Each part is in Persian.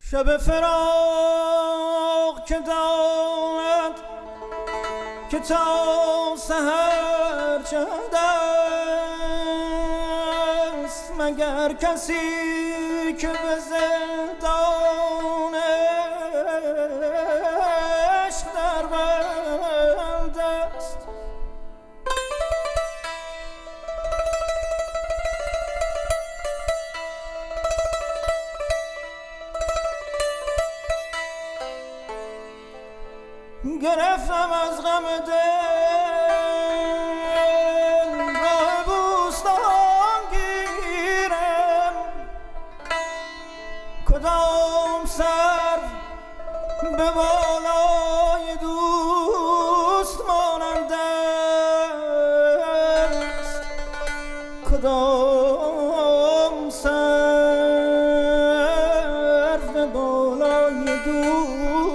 شب فراق که دارد که تا سحر چند است، مگر کسی که به زندان عشق در بند است. گرفتم از غم دل راه بوستان گیرم، کدام سر به بالای دوست مانند است، کدام سر به بالای دوست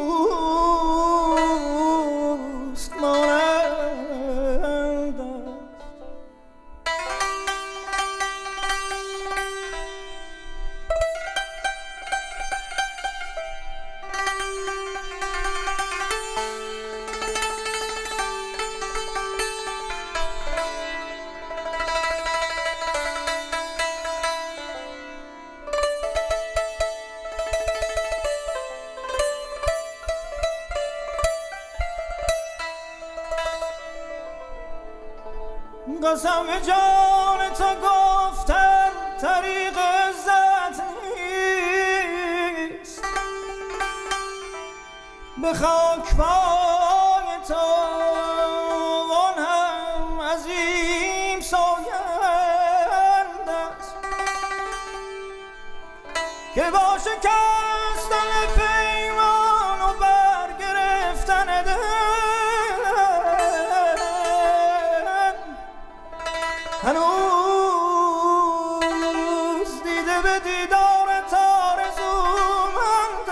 قسم به جان تو گفتن طریق عزت نیست، به خاک پای تو آن هم عظیم سوگند است که با شکستن پیمان و برگرفتن دل هنوز دیده به دیدار آرزومند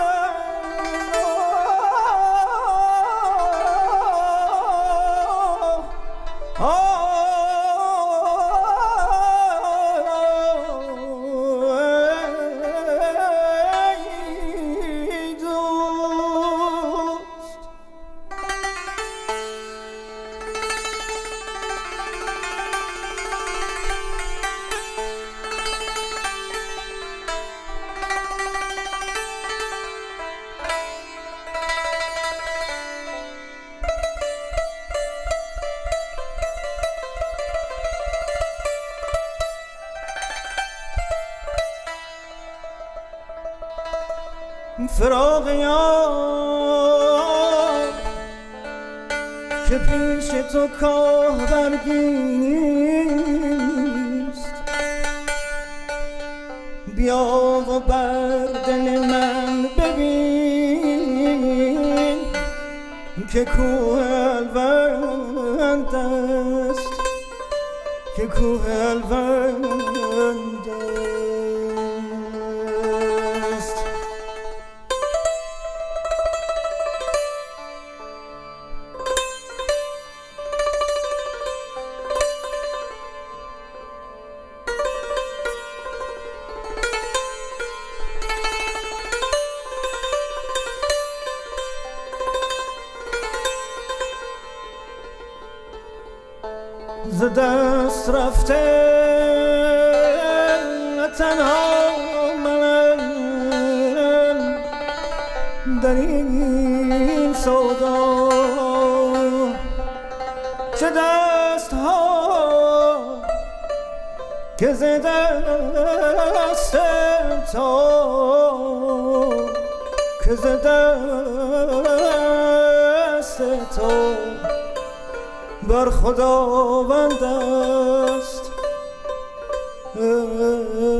فراق یار که پیش تو کاربرگی نیست، بیا و بر دل من ببین که کوه الوند است، که کوه الوند است. ز دست رفته تنها من در این سودا، چه دست ها که ز دست تو، که ز دست تو بر خداوند است.